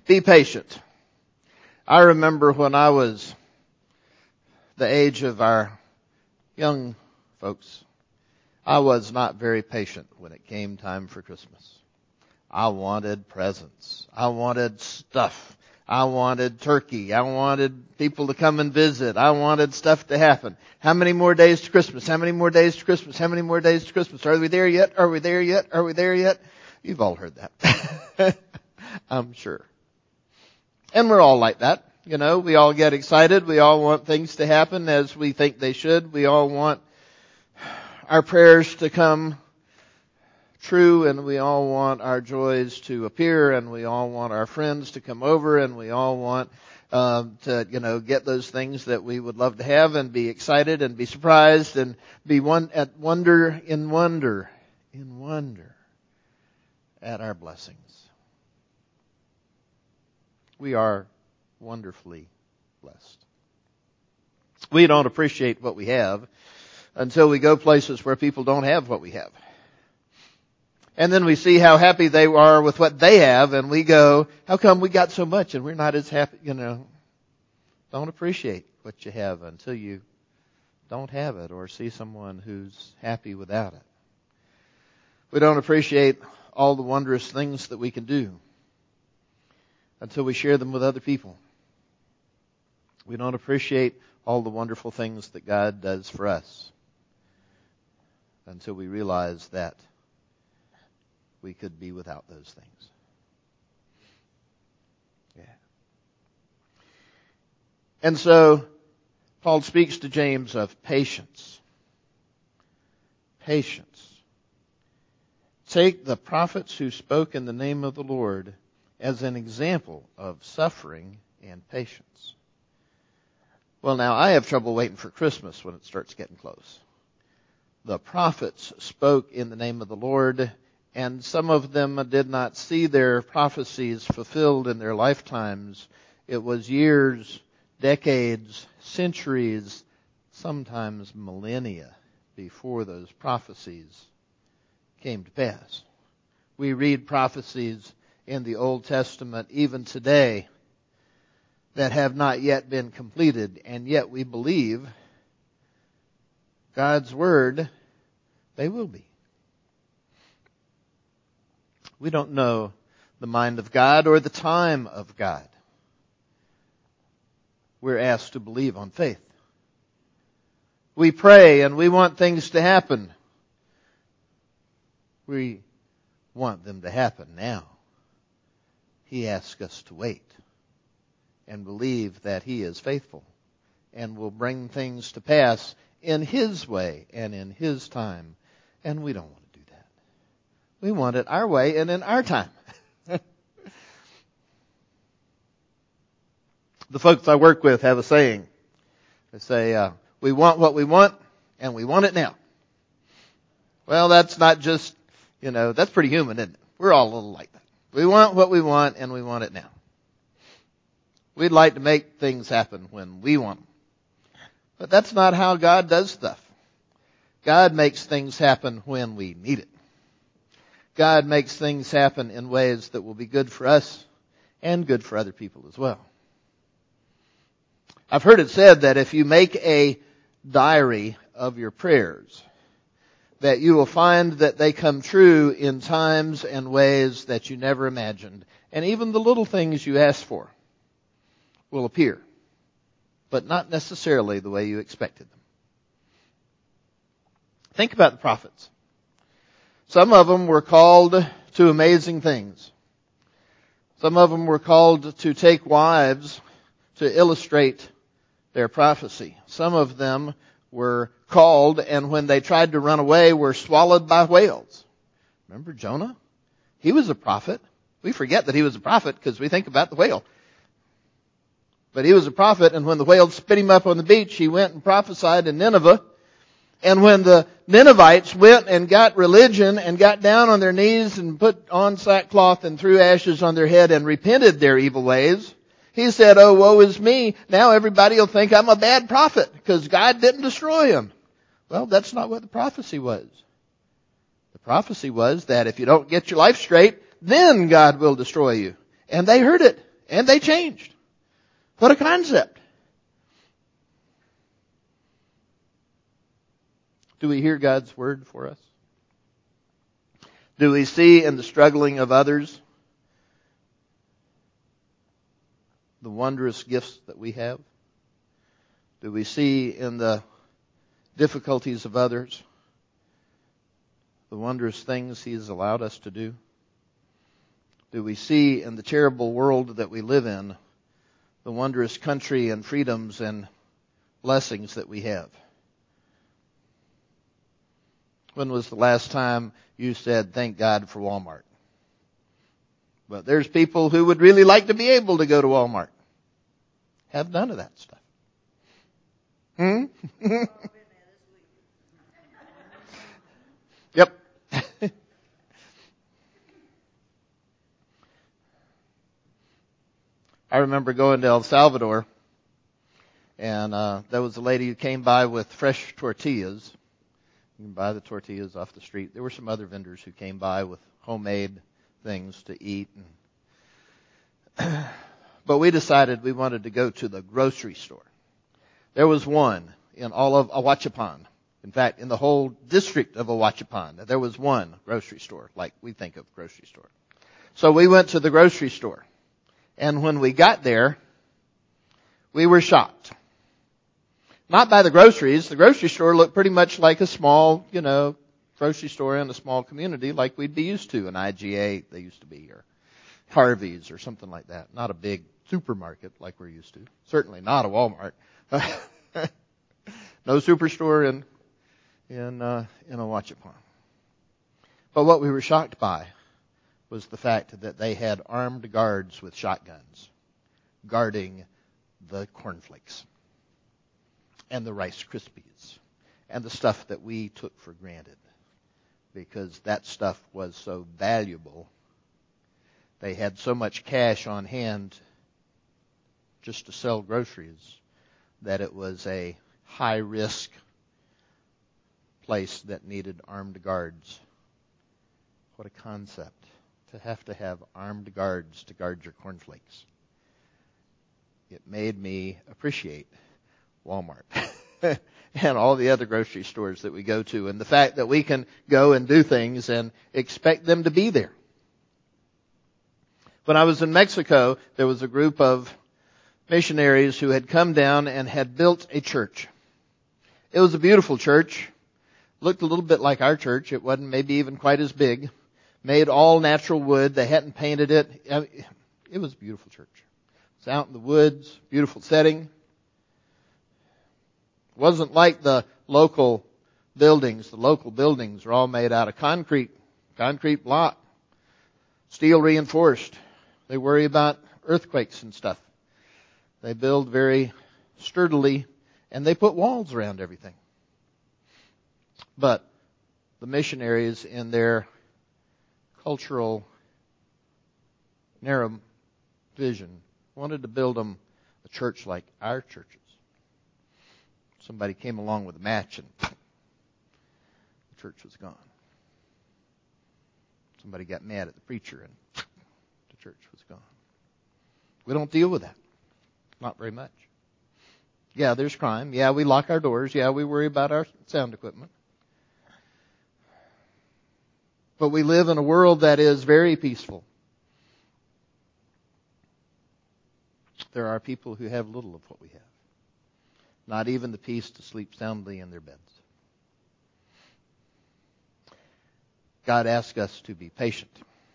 Be patient. I remember when I was the age of our young folks, I was not very patient when it came time for Christmas. I wanted presents. I wanted stuff. I wanted turkey. I wanted people to come and visit. I wanted stuff to happen. How many more days to Christmas? How many more days to Christmas? How many more days to Christmas? Are we there yet? Are we there yet? Are we there yet? You've all heard that. I'm sure. And we're all like that. You know, we all get excited. We all want things to happen as we think they should. We all want our prayers to come true, and we all want our joys to appear, and we all want our friends to come over, and we all want to get those things that we would love to have, and be excited and be surprised and be wonder at our blessings. We are wonderfully blessed. We don't appreciate what we have until we go places where people don't have what we have. And then we see how happy they are with what they have, and we go, how come we got so much and we're not as happy? Don't appreciate what you have until you don't have it or see someone who's happy without it. We don't appreciate all the wondrous things that we can do until we share them with other people. We don't appreciate all the wonderful things that God does for us until we realize that we could be without those things. Yeah. And so, Paul speaks to James of patience. Patience. Take the prophets who spoke in the name of the Lord as an example of suffering and patience. Well, now, I have trouble waiting for Christmas when it starts getting close. The prophets spoke in the name of the Lord, and some of them did not see their prophecies fulfilled in their lifetimes. It was years, decades, centuries, sometimes millennia before those prophecies came to pass. We read prophecies in the Old Testament even today that have not yet been completed, and yet we believe God's Word, they will be. We don't know the mind of God or the time of God. We're asked to believe on faith. We pray and we want things to happen. We want them to happen now. He asks us to wait and believe that He is faithful and will bring things to pass in His way and in His time. And we don't want to do that. We want it our way and in our time. The folks I work with have a saying. They say, we want what we want and we want it now. Well, that's not just, that's pretty human, isn't it? We're all a little like that. We want what we want and we want it now. We'd like to make things happen when we want them. But that's not how God does stuff. God makes things happen when we need it. God makes things happen in ways that will be good for us and good for other people as well. I've heard it said that if you make a diary of your prayers, that you will find that they come true in times and ways that you never imagined. And even the little things you ask for will appear, but not necessarily the way you expected them. Think about the prophets. Some of them were called to amazing things. Some of them were called to take wives to illustrate their prophecy. Some of them were called, and when they tried to run away, were swallowed by whales. Remember Jonah? He was a prophet. We forget that he was a prophet because we think about the whale. But he was a prophet, and when the whale spit him up on the beach, he went and prophesied in Nineveh. And when the Ninevites went and got religion and got down on their knees and put on sackcloth and threw ashes on their head and repented their evil ways, he said, oh, woe is me. Now everybody will think I'm a bad prophet because God didn't destroy him. Well, that's not what the prophecy was. The prophecy was that if you don't get your life straight, then God will destroy you. And they heard it. And they changed. What a concept. Do we hear God's word for us? Do we see in the struggling of others the wondrous gifts that we have? Do we see in the difficulties of others the wondrous things He has allowed us to do? Do we see in the terrible world that we live in the wondrous country and freedoms and blessings that we have? When was the last time you said, thank God for Walmart? But there's people who would really like to be able to go to Walmart. Have none of that stuff. Yep. I remember going to El Salvador, and there was a lady who came by with fresh tortillas. You can buy the tortillas off the street. There were some other vendors who came by with homemade things to eat. But we decided we wanted to go to the grocery store. There was one in all of Ahuachapan. In fact, in the whole district of Ahuachapan, there was one grocery store, like we think of grocery store. So we went to the grocery store. And when we got there, we were shocked. Not by the groceries. The grocery store looked pretty much like a small, grocery store in a small community like we'd be used to. An IGA, they used to be, or Harvey's or something like that. Not a big supermarket like we're used to. Certainly not a Walmart. No superstore in Ahuachapan. But what we were shocked by was the fact that they had armed guards with shotguns guarding the cornflakes and the Rice Krispies and the stuff that we took for granted because that stuff was so valuable. They had so much cash on hand just to sell groceries that it was a high-risk place that needed armed guards. What a concept, to have armed guards to guard your cornflakes. It made me appreciate Walmart and all the other grocery stores that we go to, and the fact that we can go and do things and expect them to be there. When I was in Mexico, there was a group of missionaries who had come down and had built a church. It was a beautiful church. Looked a little bit like our church. It wasn't maybe even quite as big. Made all natural wood. They hadn't painted it. It was a beautiful church. It's out in the woods. Beautiful setting. It wasn't like the local buildings. The local buildings are all made out of concrete block, steel reinforced. They worry about earthquakes and stuff. They build very sturdily, and they put walls around everything. But the missionaries, in their cultural narrow vision, wanted to build them a church like our churches. Somebody came along with a match and the church was gone. Somebody got mad at the preacher and the church was gone. We don't deal with that. Not very much. Yeah, there's crime. Yeah, we lock our doors. Yeah, we worry about our sound equipment. But we live in a world that is very peaceful. There are people who have little of what we have. Not even the peace to sleep soundly in their beds. God asks us to be patient.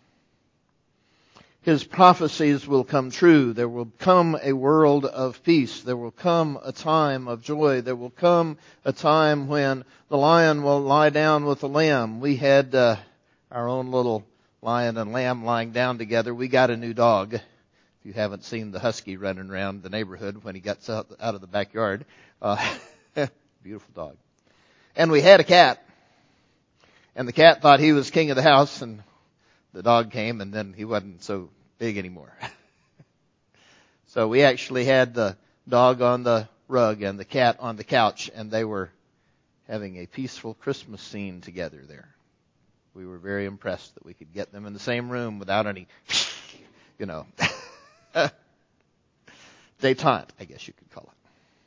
His prophecies will come true. There will come a world of peace. There will come a time of joy. There will come a time when the lion will lie down with the lamb. We had our own little lion and lamb lying down together. We got a new dog. If you haven't seen the husky running around the neighborhood when he gets out of the backyard. Beautiful dog. And we had a cat. And the cat thought he was king of the house, and the dog came, and then he wasn't so big anymore. So we actually had the dog on the rug and the cat on the couch, and they were having a peaceful Christmas scene together there. We were very impressed that we could get them in the same room without any, Détente, I guess you could call it.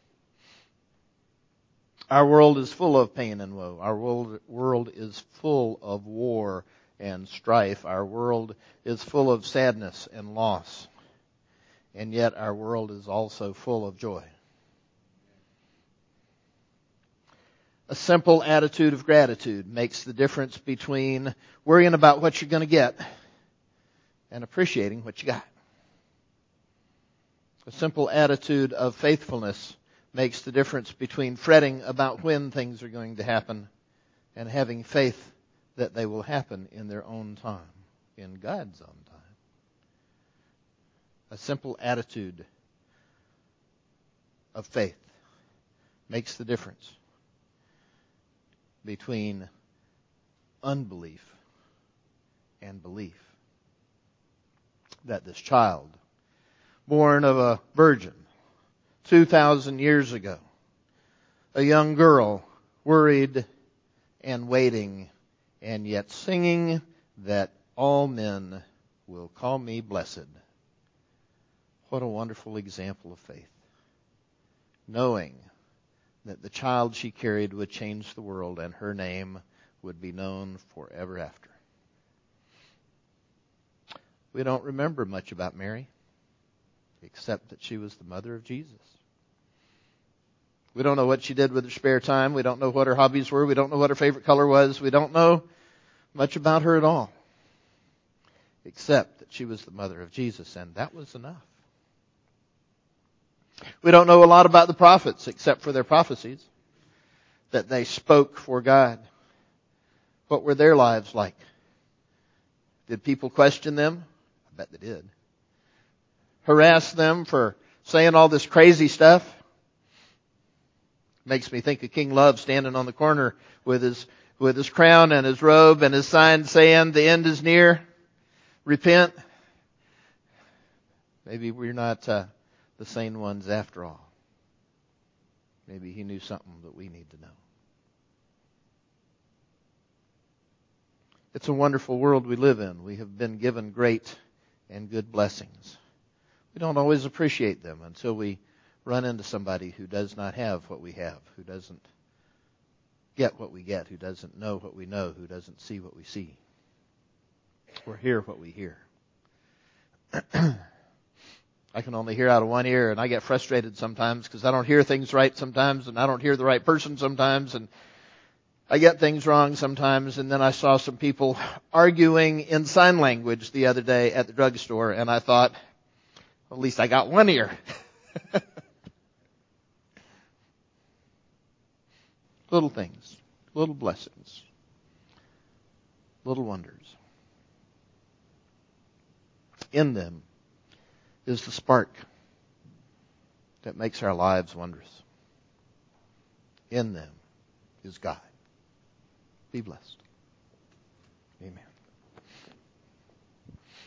Our world is full of pain and woe. Our world is full of war and strife. Our world is full of sadness and loss. And yet our world is also full of joy. A simple attitude of gratitude makes the difference between worrying about what you're going to get and appreciating what you got. A simple attitude of faithfulness makes the difference between fretting about when things are going to happen and having faith that they will happen in their own time, in God's own time. A simple attitude of faith makes the difference between unbelief and belief. That this child, born of a virgin 2,000 years ago, a young girl worried and waiting and yet singing that all men will call me blessed. What a wonderful example of faith. Knowing that the child she carried would change the world and her name would be known forever after. We don't remember much about Mary, except that she was the mother of Jesus. We don't know what she did with her spare time. We don't know what her hobbies were. We don't know what her favorite color was. We don't know much about her at all, except that she was the mother of Jesus, and that was enough. We don't know a lot about the prophets, except for their prophecies, that they spoke for God. What were their lives like? Did people question them? I bet they did. Harass them for saying all this crazy stuff? Makes me think of King Love standing on the corner with his crown and his robe and his sign saying, "The end is near. Repent." Maybe we're not the sane ones after all. Maybe he knew something that we need to know. It's a wonderful world we live in. We have been given great and good blessings. We don't always appreciate them until we run into somebody who does not have what we have, who doesn't get what we get, who doesn't know what we know, who doesn't see what we see, or hear what we hear. I can only hear out of one ear, and I get frustrated sometimes because I don't hear things right sometimes, and I don't hear the right person sometimes, and I get things wrong sometimes. And then I saw some people arguing in sign language the other day at the drugstore, and I thought, well, at least I got one ear. Little things, little blessings, little wonders. In them is the spark that makes our lives wondrous. In them is God. Be blessed. Amen.